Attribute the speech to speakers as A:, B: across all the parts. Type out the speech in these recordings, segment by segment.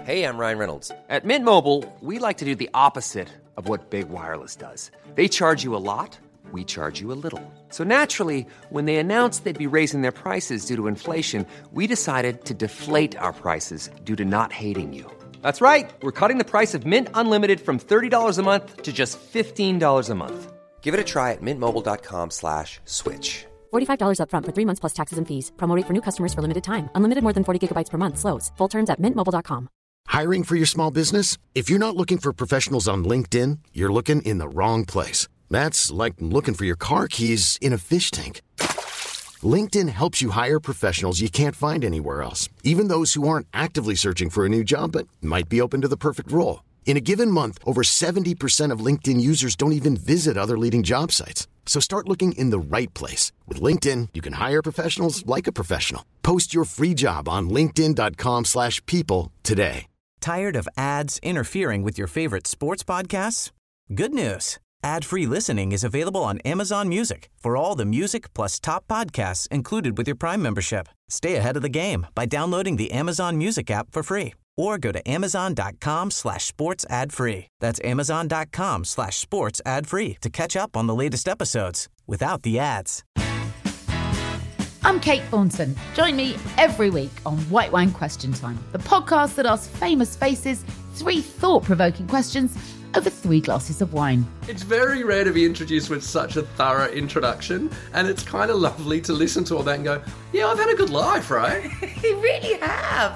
A: Hey, I'm Ryan Reynolds. At Mint Mobile, we like to do the opposite of what Big Wireless does. They charge you a lot, we charge you a little. So naturally, when they announced they'd be raising their prices due to inflation, we decided to deflate our prices due to not hating you. That's right. We're cutting the price of Mint Unlimited from $30 a month to just $15 a month. Give it a try at mintmobile.com/switch.
B: $45 up front for 3 months plus taxes and fees. Promo rate for new customers for limited time. Unlimited more than 40 gigabytes per month. Slows full terms at mintmobile.com.
C: Hiring for your small business? If you're not looking for professionals on LinkedIn, you're looking in the wrong place. That's like looking for your car keys in a fish tank. LinkedIn helps you hire professionals you can't find anywhere else, even those who aren't actively searching for a new job but might be open to the perfect role. In a given month, over 70% of LinkedIn users don't even visit other leading job sites. So start looking in the right place. With LinkedIn, you can hire professionals like a professional. Post your free job on linkedin.com/people today.
D: Tired of ads interfering with your favorite sports podcasts? Good news. Ad-free listening is available on Amazon Music for all the music plus top podcasts included with your Prime membership. Stay ahead of the game by downloading the Amazon Music app for free or go to amazon.com/sports ad free. That's amazon.com/sports ad free to catch up on the latest episodes without the ads.
E: I'm Kate Thornton. Join me every week on White Wine Question Time, the podcast that asks famous faces 3 thought-provoking questions over 3 glasses of wine.
F: It's very rare to be introduced with such a thorough introduction, and it's kind of lovely to listen to all that and go, yeah, I've had a good life, right?
E: You really have.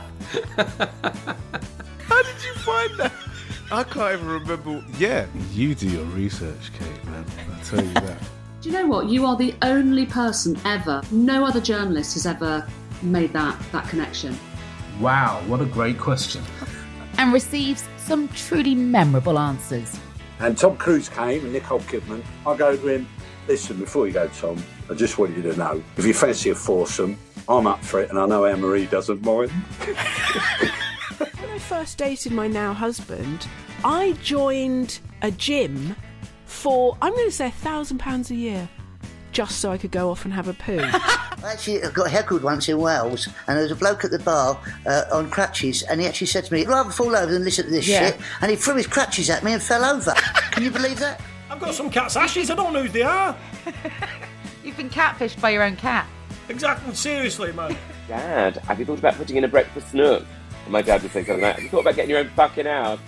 G: How did you find that? I can't even remember. Yeah, you do your research, Kate, man. I'll tell you that.
H: Do you know what? You are the only person ever, no other journalist has ever made that connection.
I: Wow, what a great question.
E: And receives some truly memorable answers.
J: And Tom Cruise came and Nicole Kidman. I go to him, listen, before you go, Tom, I just want you to know, if you fancy a foursome, I'm up for it, and I know Anne-Marie doesn't mind.
K: When I first dated my now husband, I joined a gym for, I'm going to say £1,000 a year, just so I could go off and have a poo.
L: Actually, I got heckled once in Wales, and there was a bloke at the bar on crutches, and he actually said to me, "I'd rather fall over than listen to this shit," and he threw his crutches at me and fell over. Can you believe that?
M: I've got some cat's ashes, I don't know who they are.
E: You've been catfished by your own cat.
M: Exactly, seriously, man.
N: Dad, have you thought about putting in a breakfast nook? And my dad would say something like, have you thought about getting your own fucking house?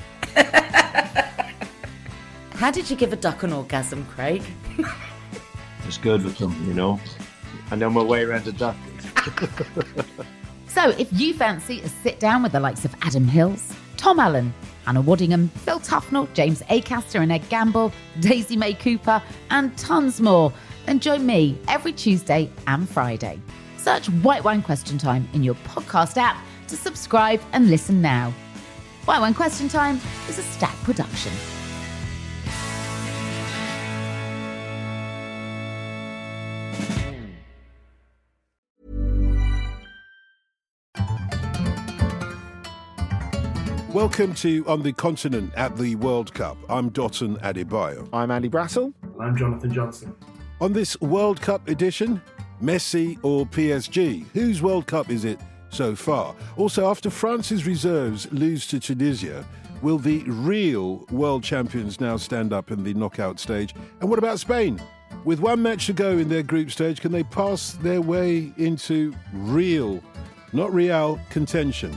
O: How did you give a duck an orgasm, Craig?
I: It's good with them, you know. And then we're way around the duck.
E: So if you fancy a sit down with the likes of Adam Hills, Tom Allen, Hannah Waddingham, Phil Tufnell, James Acaster and Ed Gamble, Daisy May Cooper, and tons more, then join me every Tuesday and Friday. Search White Wine Question Time in your podcast app to subscribe and listen now. White Wine Question Time is a Stack production.
G: Welcome to On the Continent at the World Cup. I'm Dotun Adebayo.
P: I'm Andy Brassel.
Q: I'm Jonathan Johnson.
G: On this World Cup edition, Messi or PSG? Whose World Cup is it so far? Also, after France's reserves lose to Tunisia, will the real world champions now stand up in the knockout stage? And what about Spain? With one match to go in their group stage, can they pass their way into real, not real, contention?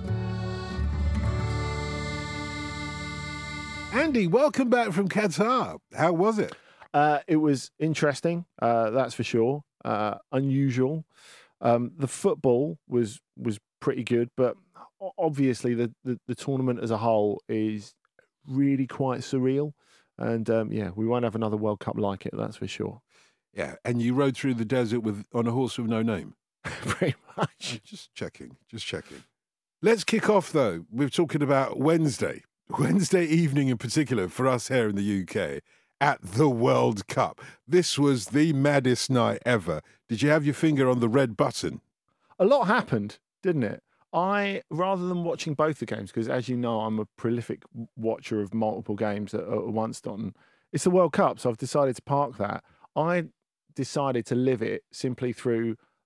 G: Andy, welcome back from Qatar. How was it?
P: It was interesting, that's for sure. Unusual. The football was pretty good, but obviously the tournament as a whole is really quite surreal. And we won't have another World Cup like it, that's for sure.
G: Yeah, and you rode through the desert on a horse with no name.
P: Pretty much.
G: Just checking. Let's kick off, though. We're talking about Wednesday evening in particular for us here in the UK at the World Cup. This was the maddest night ever. Did you have your finger on the red button?
P: A lot happened, didn't it? Rather than watching both the games, because as you know, I'm a prolific watcher of multiple games at once, Don. It's the World Cup, so I've decided to park that. I decided to live it simply through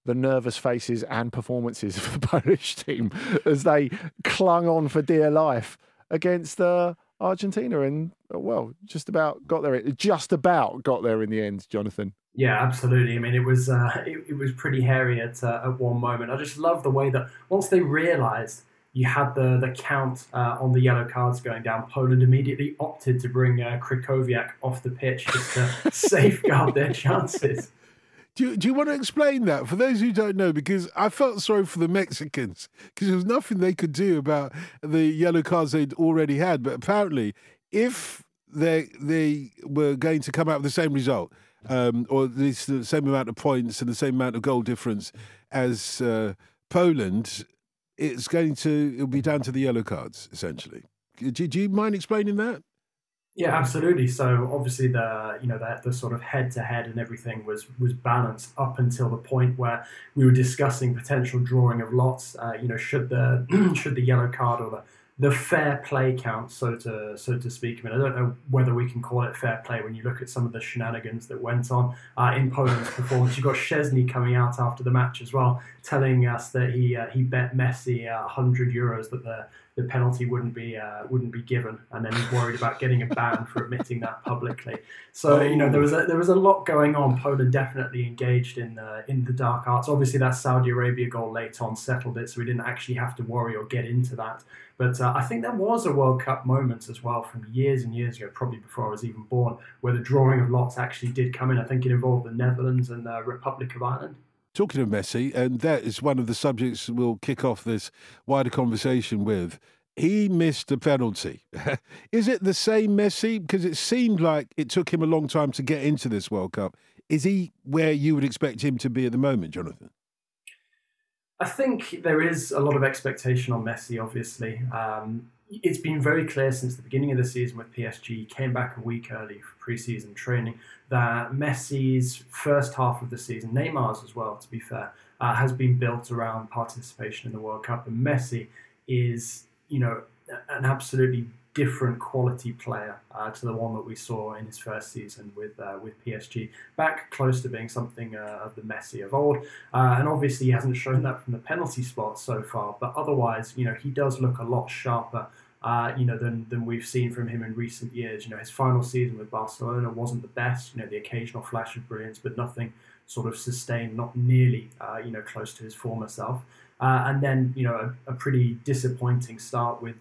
P: the nervous faces and performances of the Polish team as they clung on for dear life against Argentina, and just about got there in the end, Jonathan.
Q: Yeah, absolutely. I mean, it was pretty hairy at one moment. I just love the way that once they realised you had the count on the yellow cards going down, Poland immediately opted to bring Krychowiak off the pitch just to safeguard their chances.
G: Do you want to explain that for those who don't know? Because I felt sorry for the Mexicans because there was nothing they could do about the yellow cards they'd already had. But apparently, if they were going to come out with the same result, or at least the same amount of points and the same amount of goal difference as Poland, it'll be down to the yellow cards essentially. Do you mind explaining that?
Q: Yeah, absolutely. So obviously the sort of head-to-head and everything was balanced up until the point where we were discussing potential drawing of lots. Should the yellow card or the fair play count, so to speak. I mean, I don't know whether we can call it fair play when you look at some of the shenanigans that went on in Poland's performance. You've got Szczesny coming out after the match as well, telling us that he bet Messi €100 that the penalty wouldn't be given, and then he's worried about getting a ban for admitting that publicly. So there was a lot going on. Poland definitely engaged in the dark arts. Obviously, that Saudi Arabia goal late on settled it, so we didn't actually have to worry or get into that. But I think there was a World Cup moment as well from years and years ago, probably before I was even born, where the drawing of lots actually did come in. I think it involved the Netherlands and the Republic of Ireland.
G: Talking of Messi, and that is one of the subjects we'll kick off this wider conversation with. He missed a penalty. Is it the same Messi? Because it seemed like it took him a long time to get into this World Cup. Is he where you would expect him to be at the moment, Jonathan?
Q: I think there is a lot of expectation on Messi, obviously. It's been very clear since the beginning of the season with PSG, he came back a week early for pre-season training, that Messi's first half of the season, Neymar's as well, to be fair, has been built around participation in the World Cup. And Messi is, an absolutely different quality player to the one that we saw in his first season with PSG. Back close to being something of the Messi of old. And obviously he hasn't shown that from the penalty spot so far. But otherwise, he does look a lot sharper than we've seen from him in recent years. His final season with Barcelona wasn't the best. The occasional flash of brilliance, but nothing sort of sustained, not nearly, close to his former self. And then, a pretty disappointing start with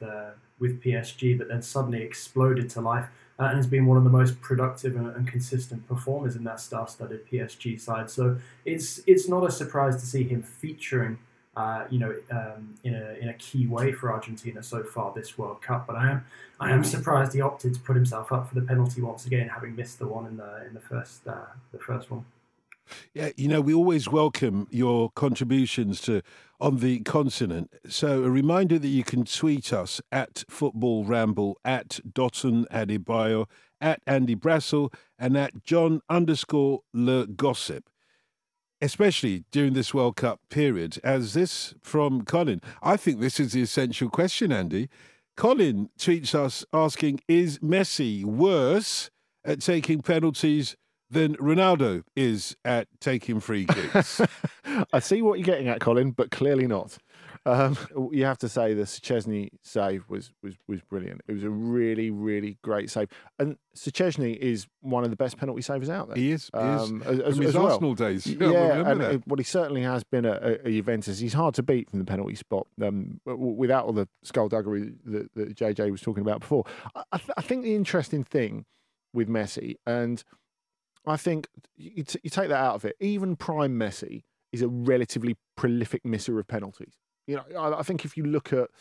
Q: PSG, but then suddenly exploded to life and has been one of the most productive and consistent performers in that star-studded PSG side. So it's not a surprise to see him featuring, in a key way for Argentina so far this World Cup. But I am surprised he opted to put himself up for the penalty once again, having missed the one in the first one.
G: Yeah, we always welcome your contributions to On the Continent. So a reminder that you can tweet us at Football Ramble, at Dotun Adebayo, at Andy Brassel, and at John_Le Gossip, especially during this World Cup period. As this from Colin, I think this is the essential question, Andy. Colin tweets us asking, is Messi worse at taking penalties than Ronaldo is at taking free kicks?
P: I see what you're getting at, Colin, but clearly not. You have to say the Szczesny save was brilliant. It was a really, really great save. And Szczesny is one of the best penalty savers out there.
G: He is.
P: As
G: from his
P: well.
G: Arsenal days.
P: Yeah, he certainly has been at Juventus. He's hard to beat from the penalty spot, without all the skullduggery that JJ was talking about before. I think the interesting thing with Messi, and I think you take that out of it, even prime Messi is a relatively prolific misser of penalties. I think if you look at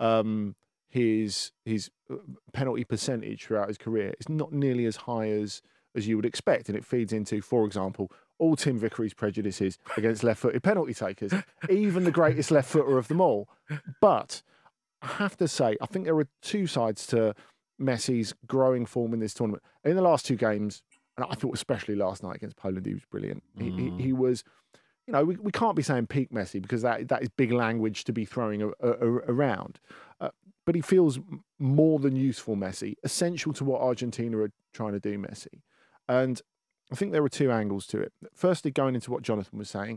P: his penalty percentage throughout his career, it's not nearly as high as you would expect. And it feeds into, for example, all Tim Vickery's prejudices against left-footed penalty takers, even the greatest left-footer of them all. But I have to say, I think there are two sides to Messi's growing form in this tournament. In the last two games, and I thought especially last night against Poland, he was brilliant. He was, we can't be saying peak Messi because that is big language to be throwing around. But he feels more than useful Messi, essential to what Argentina are trying to do Messi. And I think there are two angles to it. Firstly, going into what Jonathan was saying,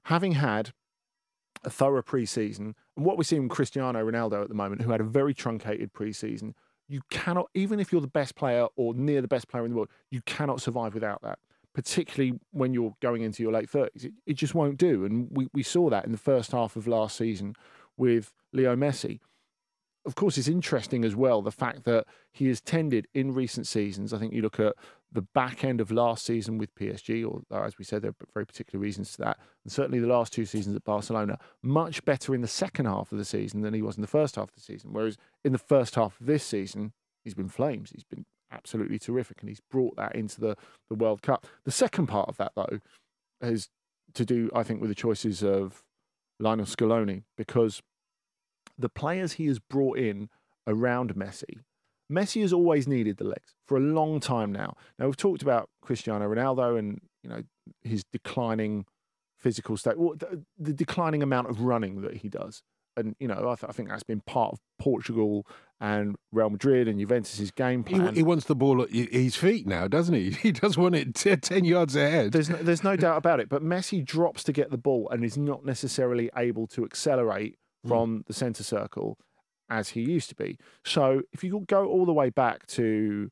P: having had a thorough pre-season, and what we're seeing with Cristiano Ronaldo at the moment, who had a very truncated pre-season, you cannot, even if you're the best player or near the best player in the world, you cannot survive without that, particularly when you're going into your late 30s. It just won't do. And we saw that in the first half of last season with Leo Messi. Of course, it's interesting as well, the fact that he has tended in recent seasons, I think you look at the back end of last season with PSG, or as we said, there are very particular reasons to that, and certainly the last 2 seasons at Barcelona, much better in the second half of the season than he was in the first half of the season. Whereas in the first half of this season, he's been flames. He's been absolutely terrific, and he's brought that into the World Cup. The second part of that, though, has to do, I think, with the choices of Lionel Scaloni, because the players he has brought in around Messi has always needed the legs for a long time now. Now, we've talked about Cristiano Ronaldo and, you know, his declining physical state, the declining amount of running that he does. And, you know, I think that's been part of Portugal and Real Madrid and Juventus's game plan.
G: He wants the ball at his feet now, doesn't he? He does want it 10 yards ahead.
P: There's no doubt about it. But Messi drops to get the ball and is not necessarily able to accelerate from the centre circle as he used to be. So if you go all the way back to,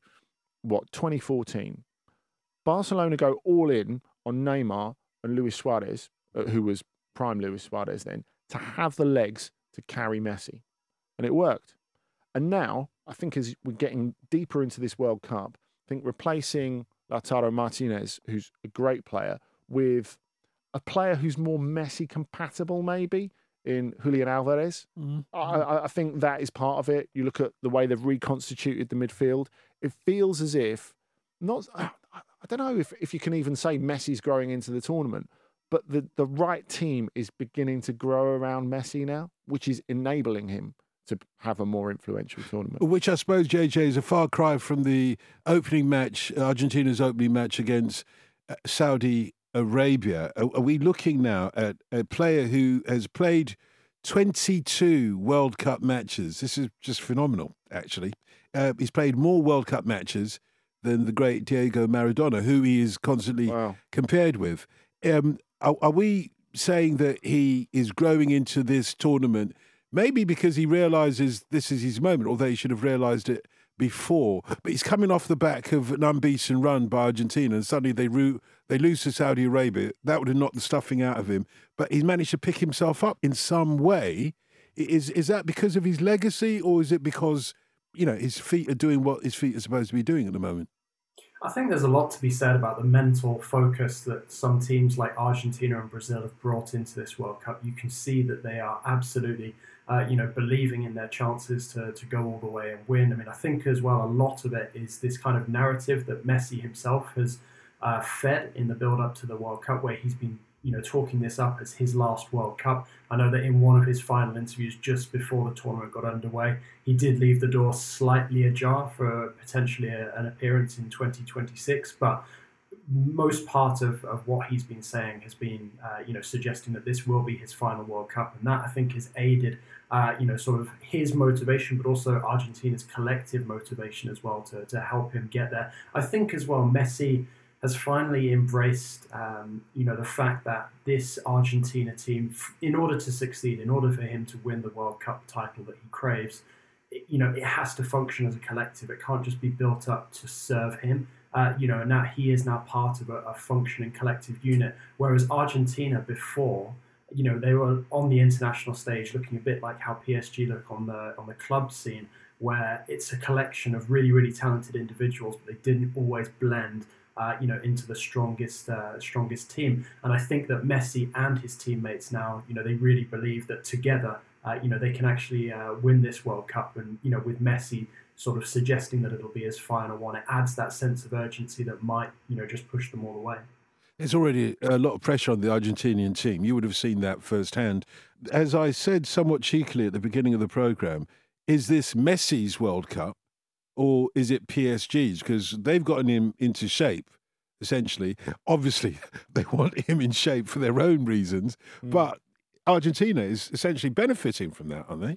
P: 2014, Barcelona go all in on Neymar and Luis Suarez, who was prime Luis Suarez then, to have the legs to carry Messi. And it worked. And now, I think as we're getting deeper into this World Cup, I think replacing Lautaro Martinez, who's a great player, with a player who's more Messi compatible maybe, in Julian Alvarez. I think that is part of it. You look at the way they've reconstituted the midfield. It feels as if, I don't know if you can even say Messi's growing into the tournament, but the right team is beginning to grow around Messi now, which is enabling him to have a more influential tournament.
G: Which I suppose, JJ, is a far cry from the opening match, Argentina's opening match against Saudi Arabia. Are we looking now at a player who has played 22 World Cup matches? This is just phenomenal, actually. He's played more World Cup matches than the great Diego Maradona, who he is constantly compared with. Are we saying that he is growing into this tournament, maybe because he realises this is his moment, although he should have realised it before, but he's coming off the back of an unbeaten run by Argentina, and suddenly they lose to Saudi Arabia. That would have knocked the stuffing out of him, but he's managed to pick himself up in some way. Is that because of his legacy, or is it because, you know, his feet are doing what his feet are supposed to be doing at the moment?
Q: I think there's a lot to be said about the mental focus that some teams like Argentina and Brazil have brought into this World Cup. You can see that they are absolutely, believing in their chances to go all the way and win. I mean, I think as well, a lot of it is this kind of narrative that Messi himself has fed in the build-up to the World Cup, where he's been, talking this up as his last World Cup. I know that in one of his final interviews just before the tournament got underway, he did leave the door slightly ajar for potentially an appearance in 2026, but most part of what he's been saying has been, suggesting that this will be his final World Cup, and that I think has aided, sort of his motivation, but also Argentina's collective motivation as well to help him get there. I think as well, Messi has finally embraced, the fact that this Argentina team, in order to succeed, in order for him to win the World Cup title that he craves, it has to function as a collective. It can't just be built up to serve him. And now he is now part of a functioning collective unit. Whereas Argentina before, they were on the international stage looking a bit like how PSG look on the club scene, where it's a collection of really, really talented individuals, but they didn't always blend into the strongest team. And I think that Messi and his teammates now, they really believe that together, they can actually win this World Cup. And, with Messi sort of suggesting that it'll be his final one, it adds that sense of urgency that might, just push them all away.
G: There's already a lot of pressure on the Argentinian team. You would have seen that firsthand. As I said somewhat cheekily at the beginning of the programme, is this Messi's World Cup, or is it PSG's? Because they've gotten him into shape, essentially. Obviously, they want him in shape for their own reasons, but Argentina is essentially benefiting from that, aren't they?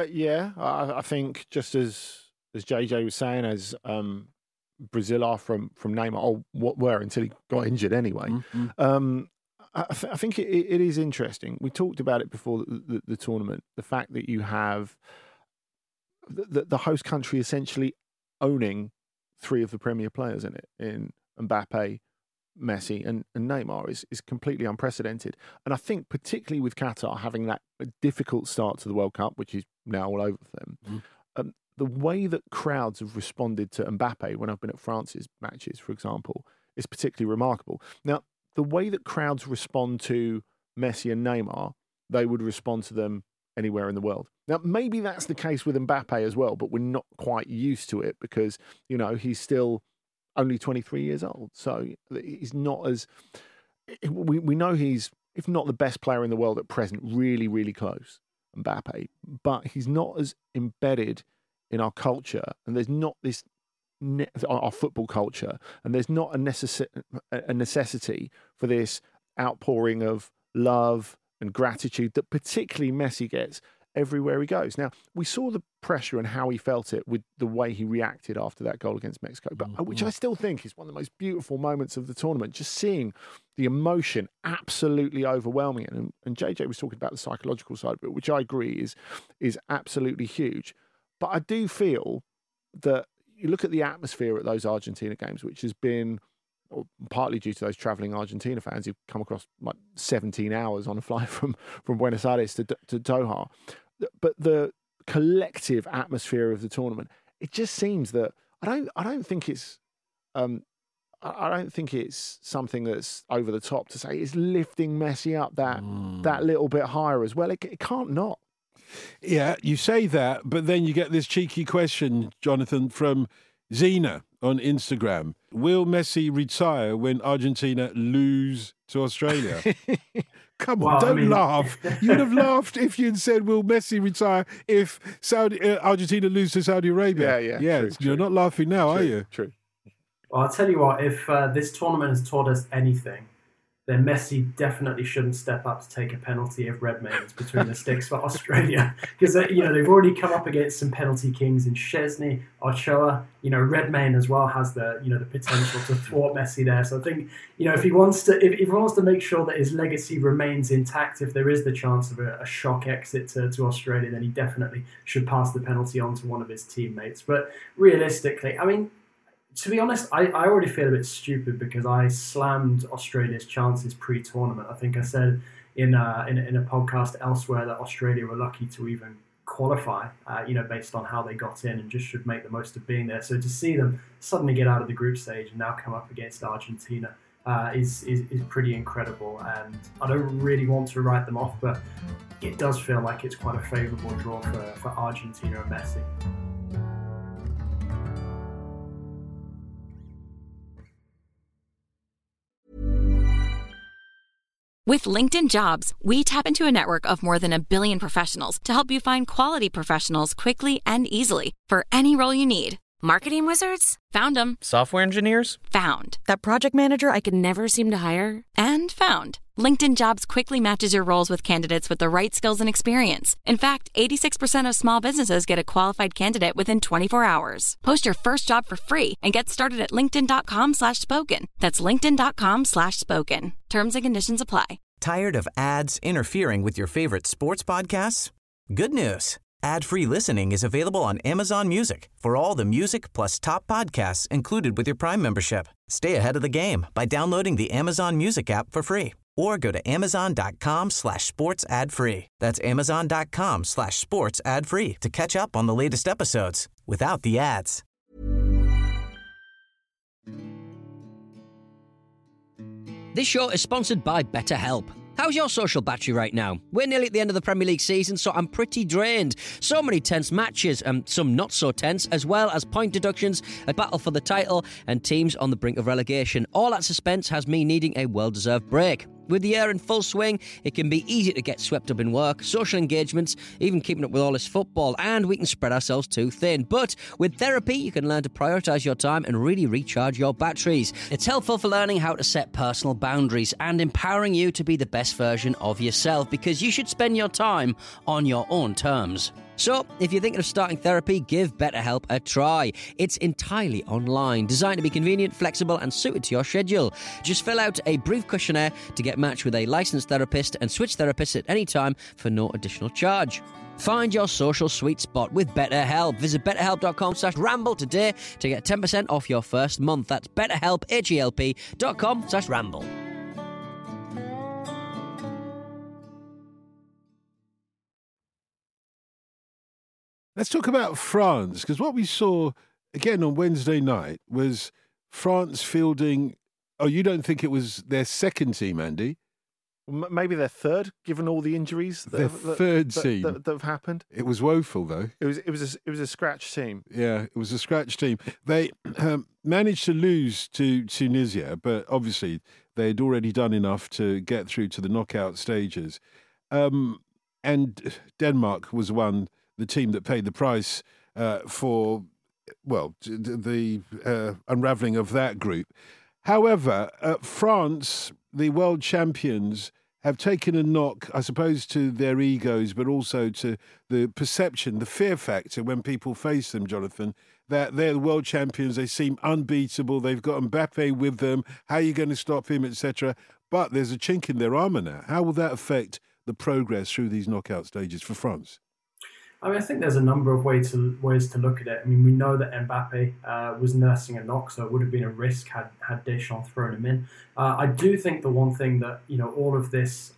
P: I think just as JJ was saying, as Brazil are from Neymar, or what were until he got injured anyway. I think it is interesting. We talked about it before the tournament. The fact that you have the host country essentially owning three of the premier players in it, in Mbappe, Messi and Neymar is completely unprecedented. And I think particularly with Qatar having that difficult start to the World Cup, which is now all over them, the way that crowds have responded to Mbappe when I've been at France's matches, for example, is particularly remarkable. Now, the way that crowds respond to Messi and Neymar, they would respond to them anywhere in the world. Now, maybe that's the case with Mbappe as well, but we're not quite used to it because, you know, he's still only 23 years old. So he's not as... We know he's, if not the best player in the world at present, really, really close, Mbappe, but he's not as embedded in our culture, and there's not this... our football culture, and there's not a necessity for this outpouring of love and gratitude that particularly Messi gets everywhere he goes. Now, we saw the pressure and how he felt it with the way he reacted after that goal against Mexico, but which I still think is one of the most beautiful moments of the tournament, just seeing the emotion absolutely overwhelming. And JJ was talking about the psychological side of it, which I agree is absolutely huge. But I do feel that you look at the atmosphere at those Argentina games, which has been partly due to those travelling Argentina fans who've come across like 17 hours on a flight from Buenos Aires to Doha. But the collective atmosphere of the tournament, it just seems that I don't think it's something that's over the top to say it's lifting Messi up that little bit higher as well. It can't not.
G: Yeah, you say that, but then you get this cheeky question, Jonathan, from Zena on Instagram. Will Messi retire when Argentina lose to Australia? Come on, don't laugh. You would have laughed if you'd said, will Messi retire if Argentina lose to Saudi Arabia? Yeah. You're not laughing now, are you?
P: True.
Q: Well, I'll tell you what, if this tournament has taught us anything, then Messi definitely shouldn't step up to take a penalty if Redmayne is between the sticks for Australia. Because, they've already come up against some penalty kings in Szczesny, Ochoa. Redmayne as well has the potential to thwart Messi there. So I think, if he wants to make sure that his legacy remains intact, if there is the chance of a shock exit to Australia, then he definitely should pass the penalty on to one of his teammates. But realistically, to be honest, I already feel a bit stupid because I slammed Australia's chances pre-tournament. I think I said in a podcast elsewhere that Australia were lucky to even qualify, based on how they got in, and just should make the most of being there. So to see them suddenly get out of the group stage and now come up against Argentina is pretty incredible. And I don't really want to write them off, but it does feel like it's quite a favourable draw for Argentina and Messi.
R: With LinkedIn Jobs, we tap into a network of more than 1 billion professionals to help you find quality professionals quickly and easily for any role you need. Marketing wizards? Found them.
S: Software engineers?
R: Found. That project manager I could never seem to hire? And found. LinkedIn Jobs quickly matches your roles with candidates with the right skills and experience. In fact, 86% of small businesses get a qualified candidate within 24 hours. Post your first job for free and get started at linkedin.com/spoken. That's linkedin.com/spoken. Terms and conditions apply.
D: Tired of ads interfering with your favorite sports podcasts? Good news. Ad-free listening is available on Amazon Music for all the music plus top podcasts included with your Prime membership. Stay ahead of the game by downloading the Amazon Music app for free or go to amazon.com/sports ad free. That's amazon.com/sports ad free to catch up on the latest episodes without the ads.
T: This show is sponsored by BetterHelp. How's your social battery right now? We're nearly at the end of the Premier League season, so I'm pretty drained. So many tense matches, and some not so tense, as well as point deductions, a battle for the title, and teams on the brink of relegation. All that suspense has me needing a well-deserved break. With the year in full swing, it can be easy to get swept up in work, social engagements, even keeping up with all this football, and we can spread ourselves too thin. But with therapy, you can learn to prioritise your time and really recharge your batteries. It's helpful for learning how to set personal boundaries and empowering you to be the best version of yourself, because you should spend your time on your own terms. So, if you're thinking of starting therapy, give BetterHelp a try. It's entirely online, designed to be convenient, flexible, and suited to your schedule. Just fill out a brief questionnaire to get matched with a licensed therapist and switch therapists at any time for no additional charge. Find your social sweet spot with BetterHelp. Visit betterhelp.com/ramble today to get 10% off your first month. That's betterhelp, HELP.com/ramble.
G: Let's talk about France, because what we saw again on Wednesday night was France fielding. Oh, you don't think it was their second team, Andy?
P: Maybe their third, given all the injuries.
G: Their third team
P: that have happened.
G: It was woeful, though.
P: It was a scratch team.
G: Yeah, it was a scratch team. They managed to lose to Tunisia, but obviously they had already done enough to get through to the knockout stages. And Denmark was the team that paid the price for, well, the unravelling of that group. However, France, the world champions, have taken a knock, I suppose, to their egos, but also to the perception, the fear factor when people face them, Jonathan, that they're the world champions, they seem unbeatable, they've got Mbappe with them, how are you going to stop him, etc. But there's a chink in their armour now. How will that affect the progress through these knockout stages for France?
Q: I mean, I think there's a number of ways to look at it. I mean, we know that Mbappe was nursing a knock, so it would have been a risk had Deschamps thrown him in. I do think the one thing that, all of this,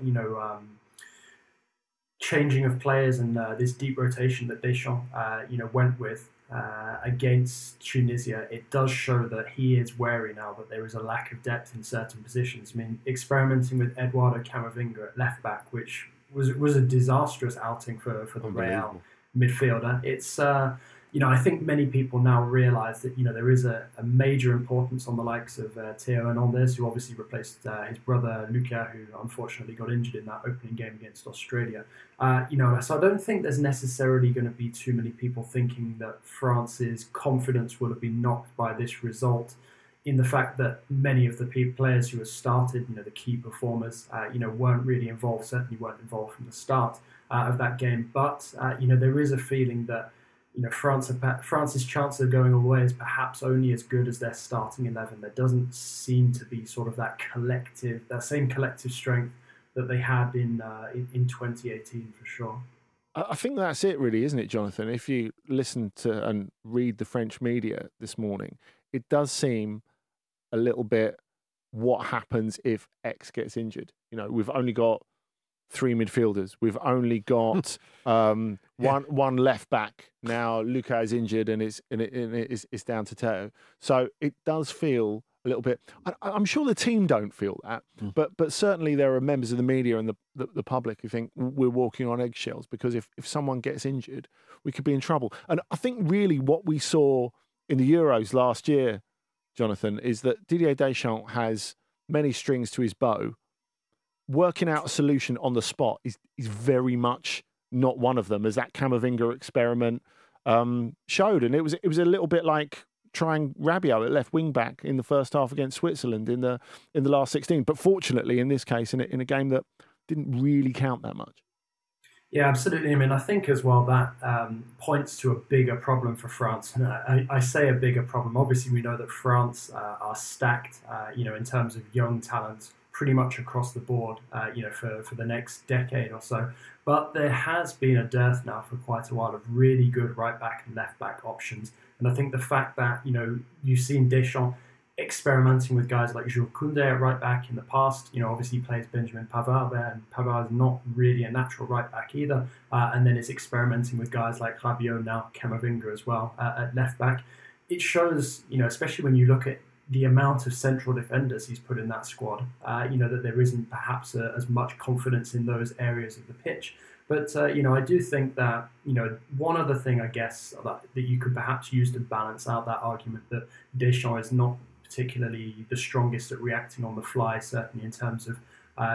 Q: changing of players and this deep rotation that Deschamps, went with against Tunisia, it does show that he is wary now that there is a lack of depth in certain positions. I mean, experimenting with Eduardo Camavinga at left back, which was a disastrous outing for the Real midfielder. It's I think many people now realise that there is a major importance on the likes of Theo Hernandez, who obviously replaced his brother Luka, who unfortunately got injured in that opening game against Australia. So I don't think there's necessarily going to be too many people thinking that France's confidence will have been knocked by this result, in the fact that many of the players who have started, the key performers, weren't really involved, certainly weren't involved from the start of that game. But, there is a feeling that, France's chance of going away is perhaps only as good as their starting 11. There doesn't seem to be sort of that same collective strength that they had in 2018 for sure.
P: I think that's it really, isn't it, Jonathan? If you listen to and read the French media this morning, it does seem a little bit what happens if X gets injured. We've only got 3 midfielders. We've only got one left back. Now Luka is injured and it's down to Theo. So it does feel a little bit. I'm sure the team don't feel that, but certainly there are members of the media and the public who think we're walking on eggshells because if someone gets injured, we could be in trouble. And I think really what we saw in the Euros last year, Jonathan, is that Didier Deschamps has many strings to his bow. Working out a solution on the spot is very much not one of them, as that Camavinga experiment showed. And it was a little bit like trying Rabiot at left wing back in the first half against Switzerland in the last 16. But fortunately, in this case, in a game that didn't really count that much.
Q: Yeah, absolutely. I mean, I think as well that points to a bigger problem for France. And I say a bigger problem. Obviously, we know that France are stacked, in terms of young talent, pretty much across the board, for the next decade or so. But there has been a dearth now for quite a while of really good right back and left back options. And I think the fact that, you've seen Deschamps experimenting with guys like Jules Koundé at right back in the past. Obviously he plays Benjamin Pavard there, and Pavard is not really a natural right back either. And then it's experimenting with guys like Rabiot, now Camavinga as well at left back. It shows, especially when you look at the amount of central defenders he's put in that squad, that there isn't perhaps as much confidence in those areas of the pitch. But, I do think that, one other thing, I guess, that you could perhaps use to balance out that argument that Deschamps is not particularly the strongest at reacting on the fly, certainly in terms of,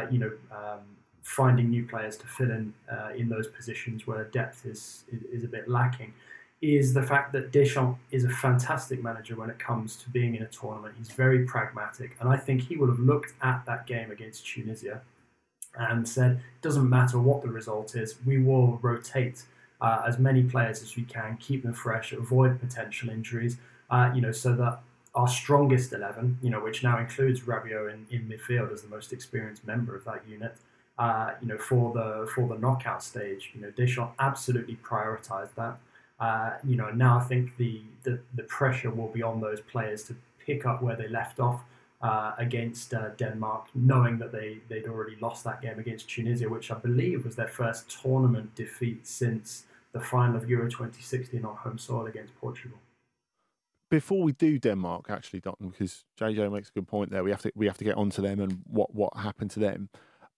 Q: finding new players to fill in those positions where depth is a bit lacking, is the fact that Deschamps is a fantastic manager when it comes to being in a tournament. He's very pragmatic, and I think he would have looked at that game against Tunisia and said, it doesn't matter what the result is, we will rotate as many players as we can, keep them fresh, avoid potential injuries, so that our strongest 11, which now includes Rabiot in midfield as the most experienced member of that unit, for the knockout stage, Deschamps absolutely prioritised that. Now I think the pressure will be on those players to pick up where they left off against Denmark, knowing that they'd already lost that game against Tunisia, which I believe was their first tournament defeat since the final of Euro 2016 on home soil against Portugal.
P: Before we do Denmark, actually, Dotton, because JJ makes a good point there, we have to get onto them and what happened to them.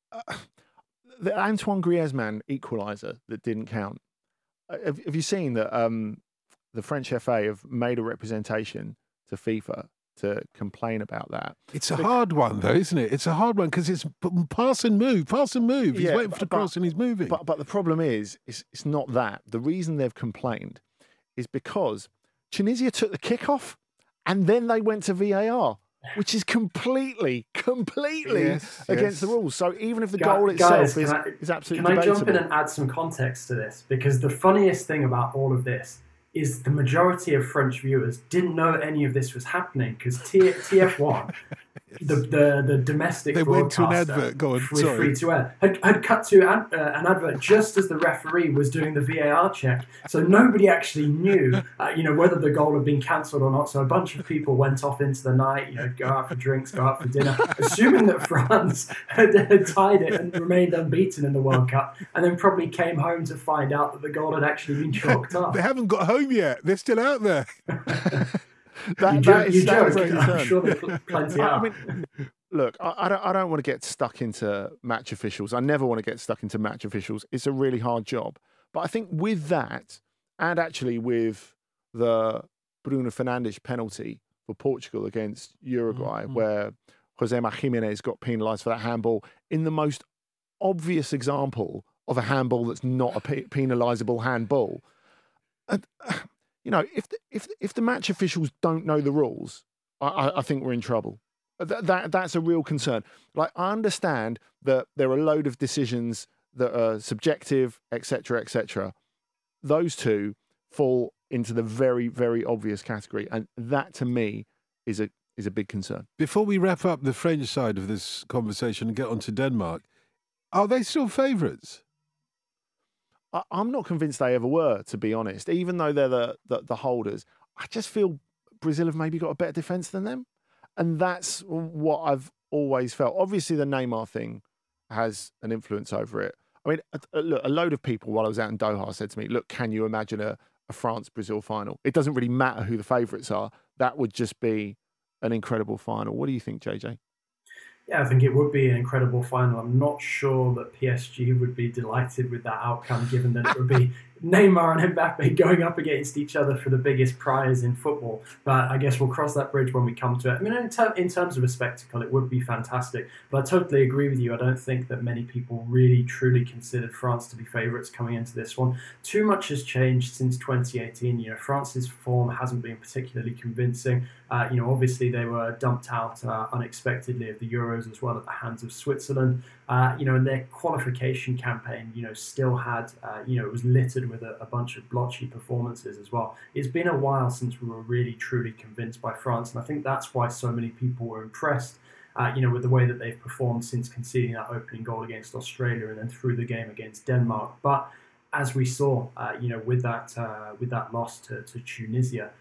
P: The Antoine Griezmann equaliser that didn't count. Have you seen that the French FA have made a representation to FIFA to complain about that?
G: It's a hard one, though, isn't it? It's a hard one because it's pass and move. He's waiting for the cross and he's moving.
P: But the problem is, it's not that. The reason they've complained is because Tunisia took the kickoff and then they went to VAR, which is completely against the rules. So even if the goal itself is absolutely
Q: Can I
P: debatable.
Q: jump in and add some context to this? Because the funniest thing about all of this is the majority of French viewers didn't know any of this was happening because TF1, the domestic
G: they went to an
Q: broadcaster
G: advert. Go on,
Q: with
G: sorry.
Q: free to air had cut to an advert just as the referee was doing the VAR check. So nobody actually knew, whether the goal had been cancelled or not. So a bunch of people went off into the night, go out for drinks, go out for dinner, assuming that France had tied it and remained unbeaten in the World Cup, and then probably came home to find out that the goal had actually been chalked up.
G: They haven't got home yet. They're still out there.
P: That is
Q: joke.
P: very
Q: I'm sure there's plenty out.
P: I mean, look, I don't want to get stuck into match officials. I never want to get stuck into match officials. It's a really hard job. But I think with that, and actually with the Bruno Fernandes penalty for Portugal against Uruguay, where Josema Jimenez got penalised for that handball, in the most obvious example of a handball that's not a penalisable handball. If the match officials don't know the rules, I think we're in trouble. That's a real concern. Like, I understand that there are a load of decisions that are subjective, etc., etc. Those two fall into the very, very obvious category, and that to me is a big concern.
G: Before we wrap up the French side of this conversation and get on to Denmark, are they still favourites?
P: I'm not convinced they ever were, to be honest. Even though they're the holders, I just feel Brazil have maybe got a better defence than them. And that's what I've always felt. Obviously, the Neymar thing has an influence over it. I mean, look, a load of people while I was out in Doha said to me, look, can you imagine a France-Brazil final? It doesn't really matter who the favourites are. That would just be an incredible final. What do you think, JJ?
Q: Yeah, I think it would be an incredible final. I'm not sure that PSG would be delighted with that outcome, given that it would be Neymar and Mbappe going up against each other for the biggest prize in football. But I guess we'll cross that bridge when we come to it. I mean, in terms of a spectacle, it would be fantastic. But I totally agree with you. I don't think that many people really, truly considered France to be favourites coming into this one. Too much has changed since 2018. France's form hasn't been particularly convincing. Obviously they were dumped out unexpectedly of the Euros as well at the hands of Switzerland. And their qualification campaign, still had, it was littered with a bunch of blotchy performances as well. It's been a while since we were really, truly convinced by France. And I think that's why so many people were impressed, with the way that they've performed since conceding that opening goal against Australia and then through the game against Denmark. But as we saw, with that loss to Tunisia,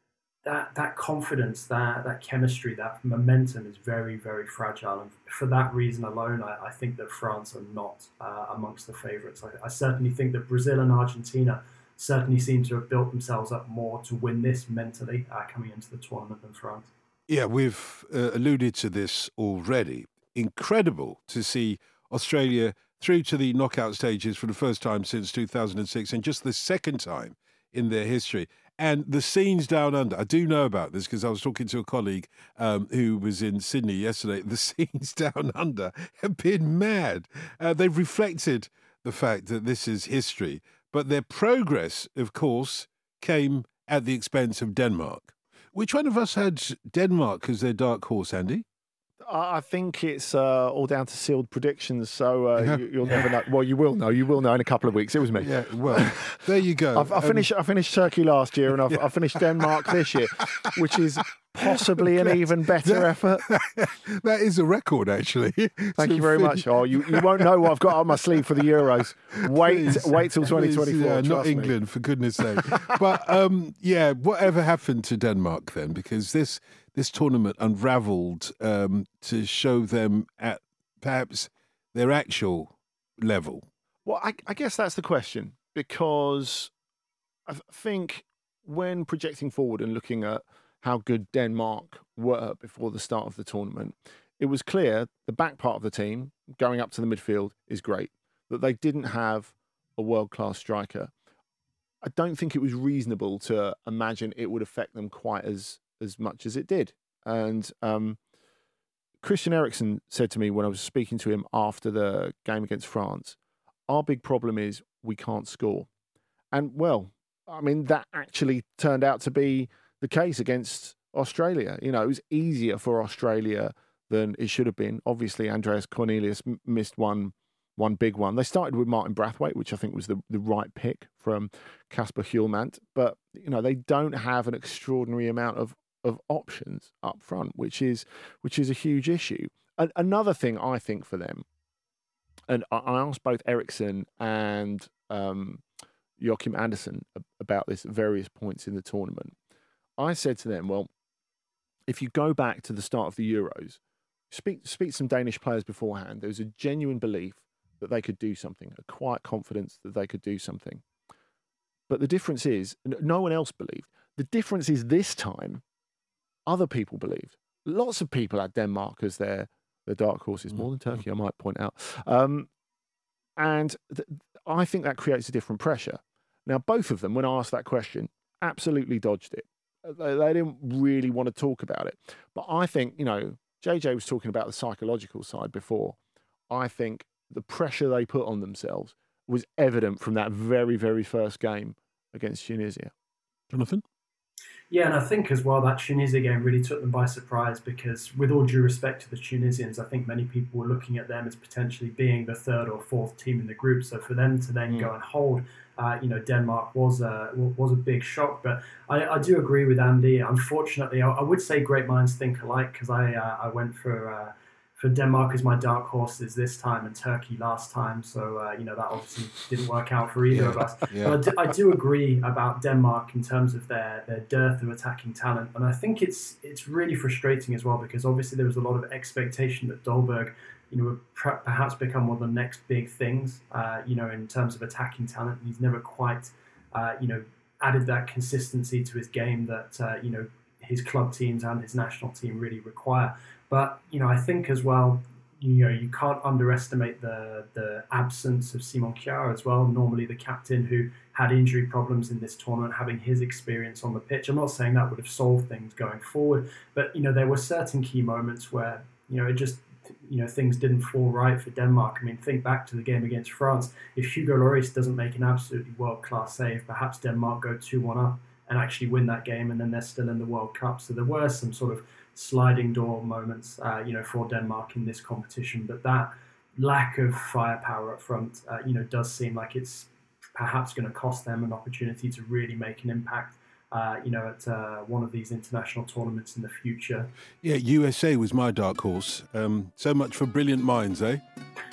Q: that confidence, that chemistry, that momentum is very, very fragile. And for that reason alone, I think that France are not amongst the favourites. I certainly think that Brazil and Argentina certainly seem to have built themselves up more to win this mentally coming into the tournament than France.
G: Yeah, we've alluded to this already. Incredible to see Australia through to the knockout stages for the first time since 2006 and just the second time in their history. And the scenes down under, I do know about this because I was talking to a colleague who was in Sydney yesterday. The scenes down under have been mad. They've reflected the fact that this is history. But their progress, of course, came at the expense of Denmark. Which one of us had Denmark as their dark horse, Andy?
P: I think it's all down to sealed predictions, so you'll never know. Well, you will know. You will know in a couple of weeks. It was me.
G: Yeah, well, there you go.
P: I finished Turkey last year, and I finished Denmark this year, which is possibly an even better effort.
G: That is a record, actually.
P: Thank you very much. Oh, you won't know what I've got up my sleeve for the Euros. Wait till 2024.
G: Not England, for goodness sake. But whatever happened to Denmark then? Because this tournament unravelled to show them at perhaps their actual level.
P: Well, I guess that's the question, because I think when projecting forward and looking at how good Denmark were before the start of the tournament, it was clear the back part of the team, going up to the midfield, is great. That they didn't have a world-class striker. I don't think it was reasonable to imagine it would affect them quite as much as it did. And Christian Eriksen said to me when I was speaking to him after the game against France, our big problem is we can't score. And, well, I mean, that actually turned out to be the case against Australia. You know, it was easier for Australia than it should have been. Obviously, Andreas Cornelius missed one big one. They started with Martin Brathwaite, which I think was the right pick from Kasper Hjulmand. But, you know, they don't have an extraordinary amount of options up front, which is a huge issue. Another thing I think for them, and I asked both Eriksen and Joachim Andersen about this at various points in the tournament. I said to them, well, if you go back to the start of the Euros, speak to some Danish players beforehand, there was a genuine belief that they could do something, a quiet confidence that they could do something. But the difference is, no one else believed. The difference is this time, other people believed. Lots of people had Denmark as their dark horses, more than Turkey, I might point out. And I think that creates a different pressure. Now, both of them, when I asked that question, absolutely dodged it. They didn't really want to talk about it. But I think, you know, JJ was talking about the psychological side before. I think the pressure they put on themselves was evident from that very, very first game against Tunisia.
G: Jonathan?
Q: Yeah, and I think as well that Tunisia game really took them by surprise because, with all due respect to the Tunisians, I think many people were looking at them as potentially being the third or fourth team in the group. So for them to then go and hold, Denmark was a big shock. But I do agree with Andy. Unfortunately, I would say great minds think alike because I went for Denmark as my dark horses this time and Turkey last time. So, that obviously didn't work out for either of us. Yeah. But I do agree about Denmark in terms of their dearth of attacking talent. And I think it's really frustrating as well because obviously there was a lot of expectation that Dolberg, would perhaps become one of the next big things, in terms of attacking talent. And he's never quite, added that consistency to his game that, his club teams and his national team really require. But, I think as well, you can't underestimate the absence of Simon Kjaer as well, normally the captain who had injury problems in this tournament, having his experience on the pitch. I'm not saying that would have solved things going forward, but, there were certain key moments where, it just, things didn't fall right for Denmark. I mean, think back to the game against France. If Hugo Lloris doesn't make an absolutely world-class save, perhaps Denmark go 2-1 up and actually win that game, and then they're still in the World Cup. So there were some sort of sliding door moments, for Denmark in this competition. But that lack of firepower up front, does seem like it's perhaps going to cost them an opportunity to really make an impact, at one of these international tournaments in the future.
G: Yeah, USA was my dark horse. So much for brilliant minds, eh?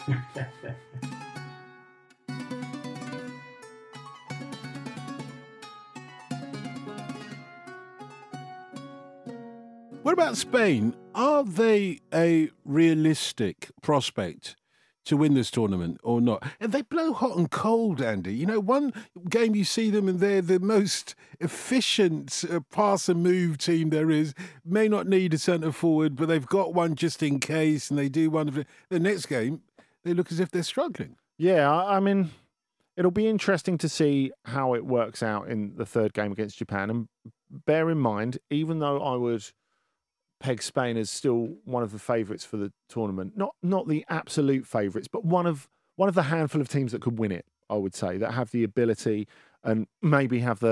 G: What about Spain? Are they a realistic prospect to win this tournament or not? And they blow hot and cold, Andy. One game you see them and they're the most efficient pass and move team there is. May not need a centre forward, but they've got one just in case, and they do one. The next game, they look as if they're struggling.
P: Yeah, I mean, it'll be interesting to see how it works out in the third game against Japan. And bear in mind, even though I would peg Spain as still one of the favourites for the tournament. Not the absolute favourites, but one of the handful of teams that could win it, I would say, that have the ability and maybe have the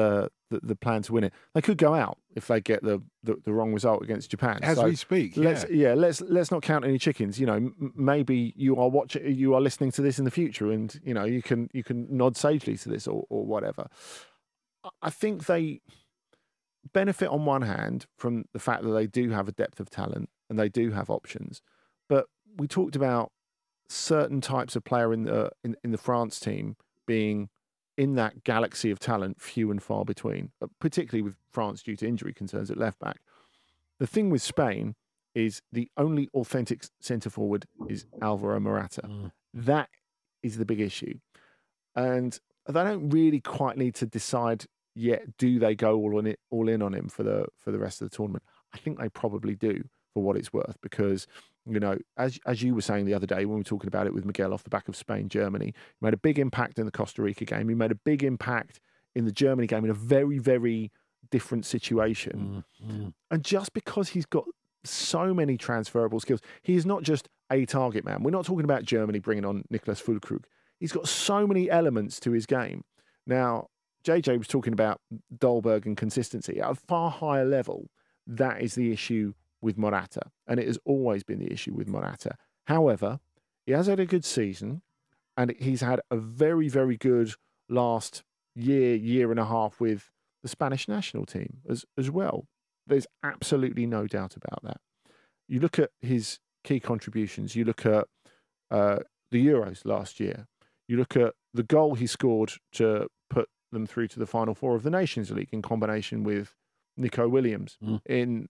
P: the plan to win it. They could go out if they get the wrong result against Japan.
G: As we speak,
P: let's not count any chickens. Maybe you are listening to this in the future, and you can nod sagely to this or whatever. I think they benefit on one hand from the fact that they do have a depth of talent and they do have options. But we talked about certain types of player in the France team being in that galaxy of talent, few and far between, particularly with France due to injury concerns at left back. The thing with Spain is the only authentic centre forward is Alvaro Morata. That is the big issue. And they don't really quite need to decide yet, do they go all in on him for the rest of the tournament? I think they probably do, for what it's worth, because as you were saying the other day when we were talking about it with Miguel off the back of Spain-Germany, he made a big impact in the Costa Rica game. He made a big impact in the Germany game in a very, very different situation. And just because he's got so many transferable skills, he is not just a target man. We're not talking about Germany bringing on Niklas Füllkrug. He's got so many elements to his game. Now, JJ was talking about Dolberg and consistency. At a far higher level, that is the issue with Morata, and it has always been the issue with Morata. However, he has had a good season, and he's had a very, very good last year and a half with the Spanish national team as well. There's absolutely no doubt about that. You look at his key contributions, you look at the Euros last year, you look at the goal he scored to put them through to the Final Four of the Nations League in combination with Nico Williams in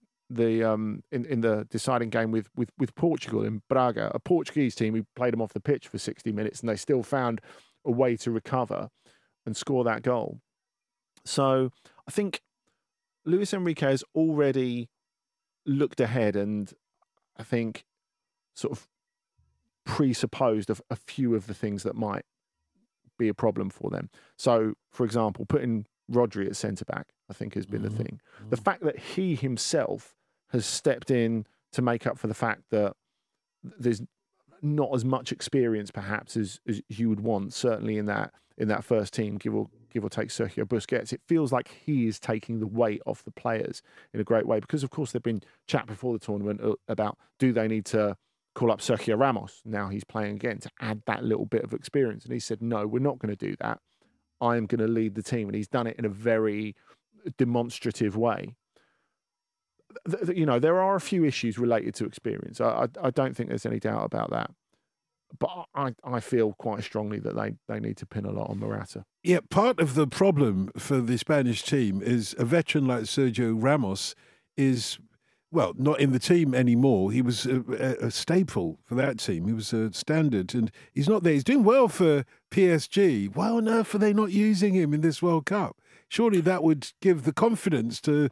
P: the deciding game with Portugal in Braga, a Portuguese team who played them off the pitch for 60 minutes, and they still found a way to recover and score that goal. So I think Luis Enrique has already looked ahead and I think sort of presupposed a few of the things that might be a problem for them. So, for example, putting Rodri at centre-back, I think, has been the thing. The fact that he himself has stepped in to make up for the fact that there's not as much experience, perhaps, as you would want, certainly in that first team, give or take Sergio Busquets. It feels like he is taking the weight off the players in a great way, because, of course, there'd been chat before the tournament about, do they need to call up Sergio Ramos, now he's playing again, to add that little bit of experience? And he said, no, we're not going to do that. I am going to lead the team. And he's done it in a very demonstrative way. There are a few issues related to experience. I don't think there's any doubt about that. But I feel quite strongly that they need to pin a lot on Morata.
G: Yeah, part of the problem for the Spanish team is a veteran like Sergio Ramos is, well, not in the team anymore. He was a staple for that team. He was a standard, and he's not there. He's doing well for PSG. Why on earth are they not using him in this World Cup? Surely that would give the confidence to,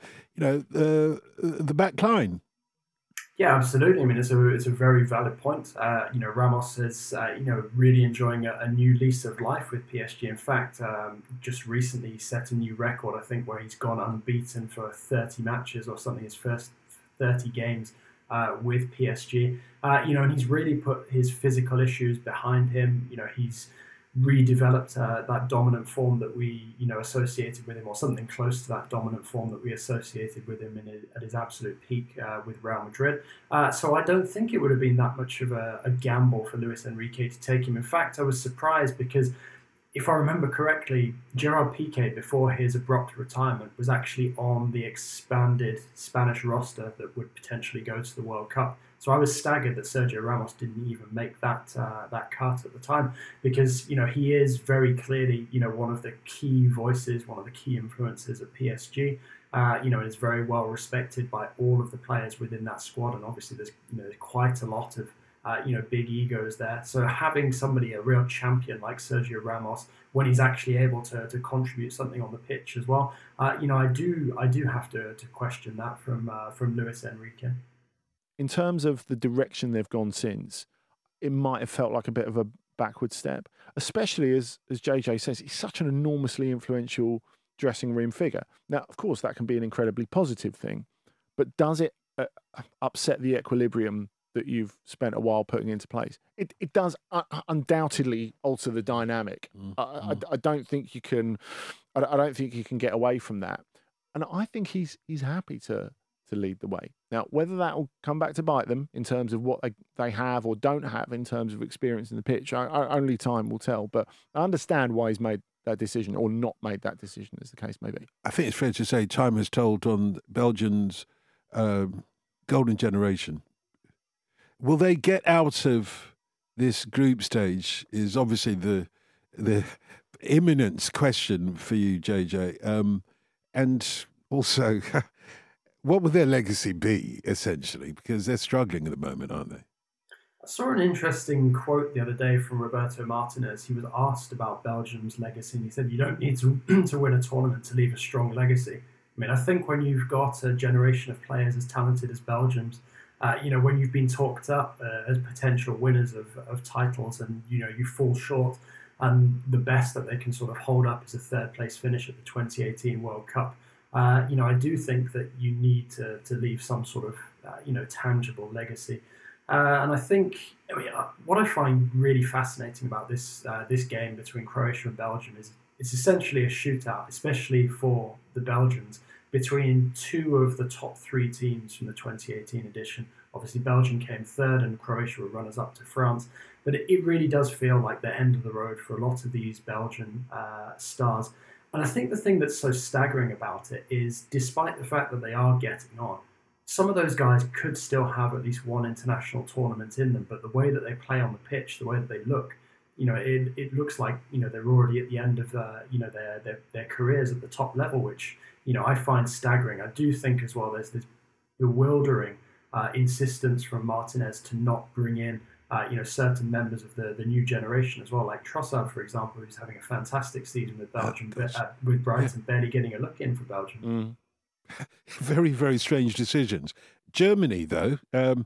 G: the back line.
Q: Yeah, absolutely. I mean, it's a very valid point. Ramos is, really enjoying a new lease of life with PSG. In fact, just recently set a new record, I think, where he's gone unbeaten for 30 matches or something, his first 30 games with PSG. And he's really put his physical issues behind him. He's redeveloped that dominant form that we, associated with him, or something close to that dominant form that we associated with him at his absolute peak with Real Madrid. So I don't think it would have been that much of a gamble for Luis Enrique to take him. In fact, I was surprised because, if I remember correctly, Gerard Piqué, before his abrupt retirement, was actually on the expanded Spanish roster that would potentially go to the World Cup. So I was staggered that Sergio Ramos didn't even make that cut at the time, because he is very clearly one of the key voices, one of the key influences at PSG. And is very well respected by all of the players within that squad, and obviously there's quite a lot of big egos there. So having somebody, a real champion like Sergio Ramos, when he's actually able to contribute something on the pitch as well, I do have to question that from Luis Enrique.
P: In terms of the direction they've gone since, it might have felt like a bit of a backward step, especially as JJ says, he's such an enormously influential dressing room figure. Now, of course, that can be an incredibly positive thing, but does it upset the equilibrium that you've spent a while putting into place. It does undoubtedly alter the dynamic. I don't think you can. I don't think you can get away from that. And I think he's happy to lead the way. Now, whether that will come back to bite them in terms of what they have or don't have in terms of experience in the pitch, only time will tell. But I understand why he's made that decision or not made that decision, as the case may be.
G: I think it's fair to say time has told on Belgium's golden generation. Will they get out of this group stage is obviously the imminent question for you, JJ. And also, what will their legacy be, essentially? Because they're struggling at the moment, aren't they?
Q: I saw an interesting quote the other day from Roberto Martinez. He was asked about Belgium's legacy, and he said, you don't need to win a tournament to leave a strong legacy. I mean, I think when you've got a generation of players as talented as Belgium's, when you've been talked up as potential winners of titles and, you fall short, and the best that they can sort of hold up is a third-place finish at the 2018 World Cup, I do think that you need to leave some sort of, tangible legacy. And I think what I find really fascinating about this game between Croatia and Belgium is it's essentially a shootout, especially for the Belgians, between two of the top three teams from the 2018 edition. Obviously, Belgium came third and Croatia were runners-up to France. But it really does feel like the end of the road for a lot of these Belgian stars. And I think the thing that's so staggering about it is, despite the fact that they are getting on, some of those guys could still have at least one international tournament in them. But the way that they play on the pitch, the way that they look, it looks like they're already at the end of their careers at the top level, which I find staggering. I do think as well there's this bewildering insistence from Martinez to not bring in certain members of the new generation as well, like Trossard, for example, who's having a fantastic season with Belgium, with Brighton barely getting a look in for Belgium.
G: Very, very strange decisions. Germany, though,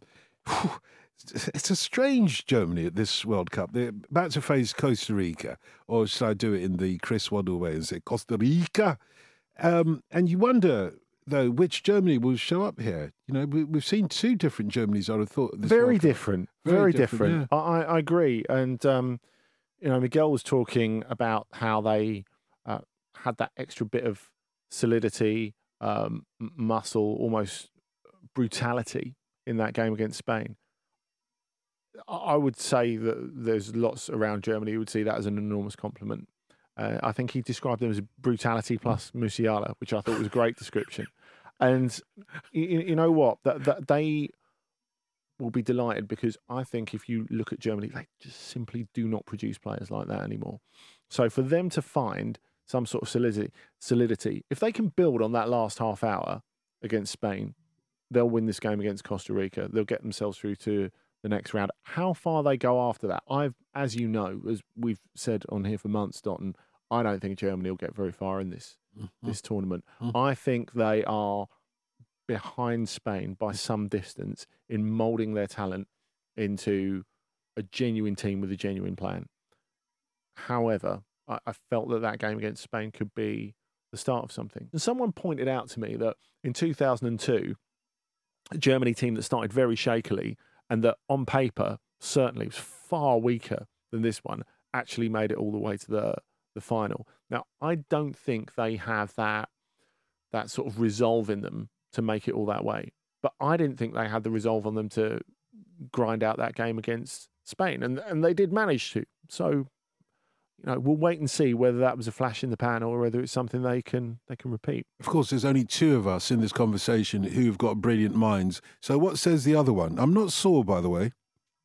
G: it's a strange Germany at this World Cup. They're about to face Costa Rica, or should I do it in the Chris Waddle way and say Costa Rica? And you wonder, though, which Germany will show up here. We've seen two different Germanys, I would have thought.
P: Very different. Very different. Yeah. I agree. And, Miguel was talking about how they had that extra bit of solidity, muscle, almost brutality in that game against Spain. I would say that there's lots around Germany who would see that as an enormous compliment. I think he described them as brutality plus Musiala, which I thought was a great description. And you know what? That they will be delighted, because I think if you look at Germany, they just simply do not produce players like that anymore. So for them to find some sort of solidity, if they can build on that last half hour against Spain, they'll win this game against Costa Rica. They'll get themselves through to the next round. How far they go after that, as you know, as we've said on here for months, Dotton, I don't think Germany will get very far in this tournament. I think they are behind Spain by some distance in moulding their talent into a genuine team with a genuine plan. However, I felt that game against Spain could be the start of something. And someone pointed out to me that in 2002, a Germany team that started very shakily and that on paper certainly was far weaker than this one actually made it all the way to the final. Now, I don't think they have that sort of resolve in them to make it all that way. But I didn't think they had the resolve on them to grind out that game against Spain. And they did manage to. So, we'll wait and see whether that was a flash in the pan or whether it's something they can repeat.
G: Of course, there's only two of us in this conversation who've got brilliant minds. So what says the other one? I'm not sore, by the way.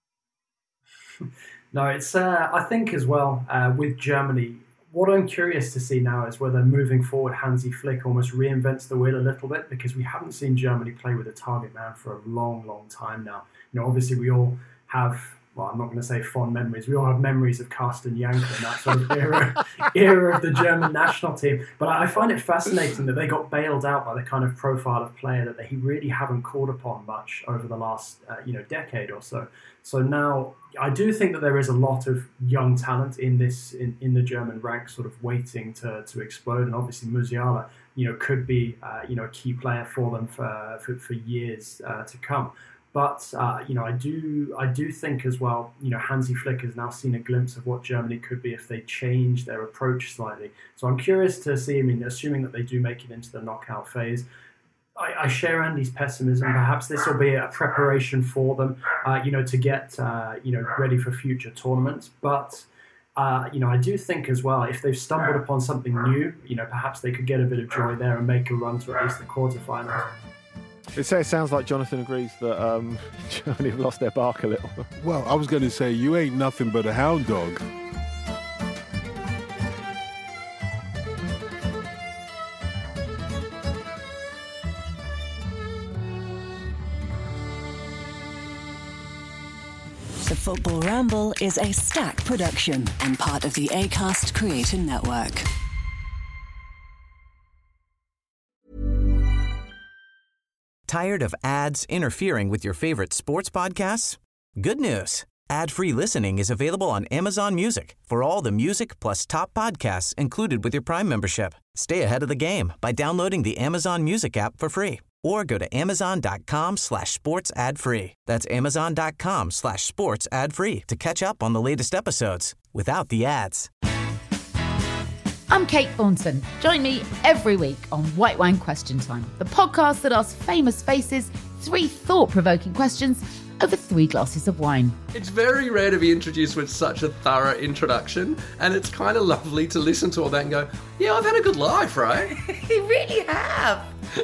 Q: No, it's I think as well with Germany, what I'm curious to see now is whether moving forward Hansi Flick almost reinvents the wheel a little bit, because we haven't seen Germany play with a target man for a long, long time now. Obviously we all have, well, I'm not going to say fond memories. We all have memories of Carsten Janker and that sort of era of the German national team. But I find it fascinating that they got bailed out by the kind of profile of player that they really haven't called upon much over the last decade or so. So now I do think that there is a lot of young talent in the German ranks, sort of waiting to explode. And obviously Musiala, could be a key player for them for years to come. But I do think as well, Hansi Flick has now seen a glimpse of what Germany could be if they change their approach slightly. So I'm curious to see, assuming that they do make it into the knockout phase, I share Andy's pessimism. Perhaps this will be a preparation for them, to get, ready for future tournaments. But, I do think as well, if they've stumbled upon something new, perhaps they could get a bit of joy there and make a run to at least the quarterfinals.
P: It sounds like Jonathan agrees that Germany have lost their bark a little.
G: Well, I was going to say, you ain't nothing but a hound dog.
S: The Football Ramble is a Stack production and part of the Acast Creator Network.
D: Tired of ads interfering with your favorite sports podcasts? Good news. Ad-free listening is available on Amazon Music for all the music plus top podcasts included with your Prime membership. Stay ahead of the game by downloading the Amazon Music app for free or go to amazon.com/sports ad free. That's amazon.com/sports ad free to catch up on the latest episodes without the ads.
E: I'm Kate Thornton. Join me every week on White Wine Question Time, the podcast that asks famous faces 3 thought-provoking questions over 3 glasses of wine.
F: It's very rare to be introduced with such a thorough introduction, and it's kind of lovely to listen to all that and go, yeah, I've had a good life, right?
O: You really have.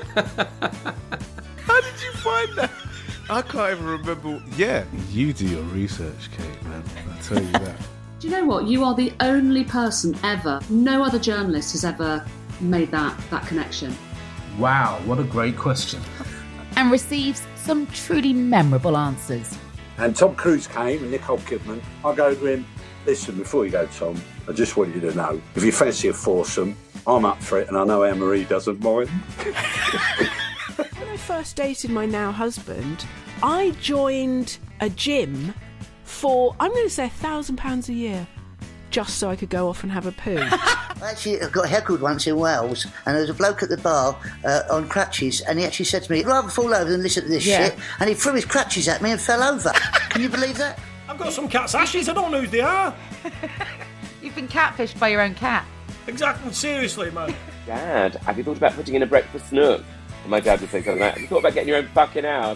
G: How did you find that? I can't even remember. Yeah, you do your research, Kate, man. I'll tell you that.
H: Do you know what? You are the only person ever, no other journalist has ever made that connection.
U: Wow, what a great question.
E: And receives some truly memorable answers.
J: And Tom Cruise came and Nicole Kidman. I go to him, listen, before you go, Tom, I just want you to know, if you fancy a foursome, I'm up for it, and I know Anne-Marie doesn't mind.
K: When I first dated my now husband, I joined a gym for, I'm going to say £1,000 a year, just so I could go off and have a poo.
L: Actually, I got heckled once in Wales, and there was a bloke at the bar on crutches, and he actually said to me, I'd rather fall over than listen to this shit, and he threw his crutches at me and fell over. Can you believe that?
M: I've got some cat's ashes, I don't know who they are.
E: You've been catfished by your own cat.
M: Exactly, seriously, man.
N: Dad, have you thought about putting in a breakfast nook? And my dad would say something like, have you thought about getting your own fucking house?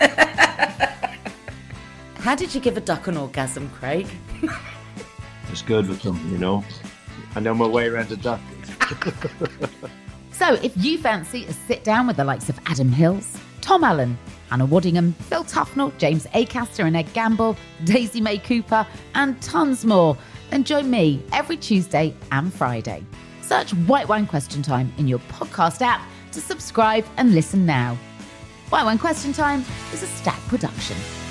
O: How did you give a duck an orgasm, Craig?
I: It's good with them, I know my way around a duck.
E: So if you fancy a sit-down with the likes of Adam Hills, Tom Allen, Hannah Waddingham, Phil Tufnell, James Acaster and Ed Gamble, Daisy May Cooper, and tons more, then join me every Tuesday and Friday. Search White Wine Question Time in your podcast app to subscribe and listen now. White Wine Question Time is a Stack production.